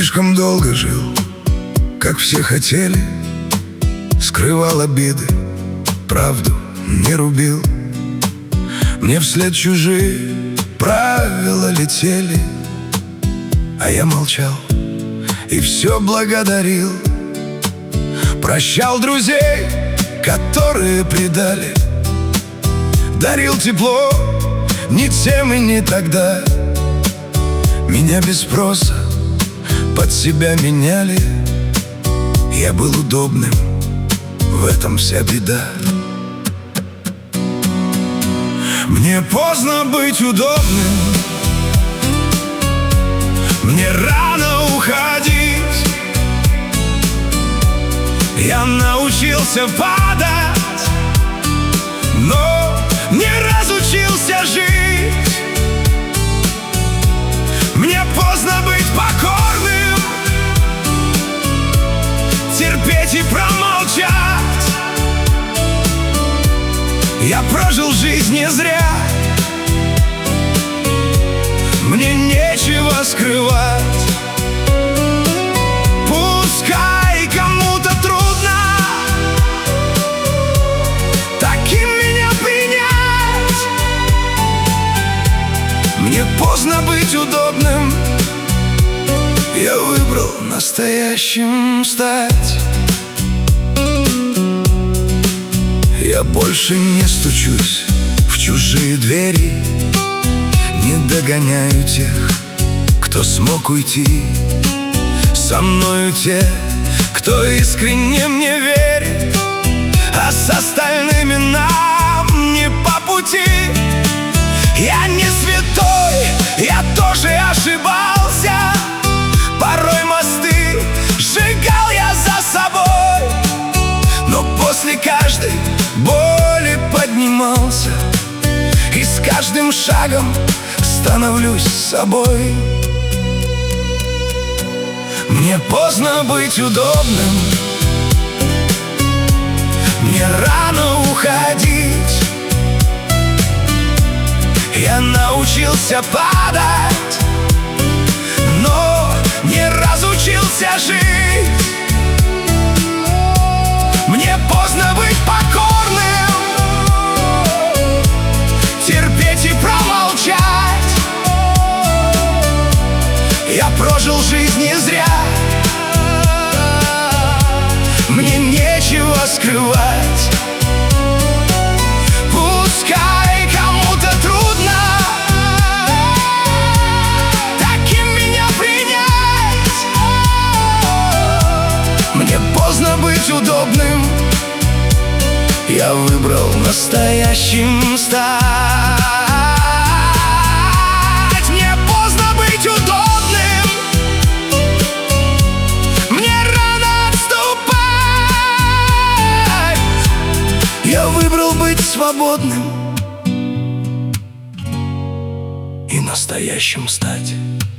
слишком долго жил, как все хотели, скрывал обиды, правду не рубил. Мне вслед чужие правила летели, а я молчал и все благодарил. Прощал друзей, которые предали, дарил тепло не тем и не тогда. Меня без спроса под себя меняли, я был удобным, в этом вся беда. Мне поздно быть удобным, мне рано уходить. Я научился падать, но не разучился жить. Мне поздно быть покорным, терпеть и промолчать. Я прожил жизнь не зря, мне нечего скрывать. Пускай кому-то трудно таким меня принять. Мне поздно быть удобным, я выбрал настоящим стать. Я больше не стучусь в чужие двери, не догоняю тех, кто смог уйти. Со мною те, кто искренне мне верит, а с остальными нам не по пути. Я не святой, я тоже ошибался, порой мосты сжигал я за собой, но после каждой боли поднимался, и с каждым шагом становлюсь собой. Мне поздно быть удобным, мне рано уходить. Я научился падать, но не разучился жить. Мне поздно быть покорным, терпеть и промолчать. Я прожил жизнь не зря, мне нечего скрывать. Пускай кому-то трудно таким меня принять. Мне поздно быть удобным, я выбрал настоящим стать. Мне поздно быть удобным, мне рано отступать. Я выбрал быть свободным и настоящим стать.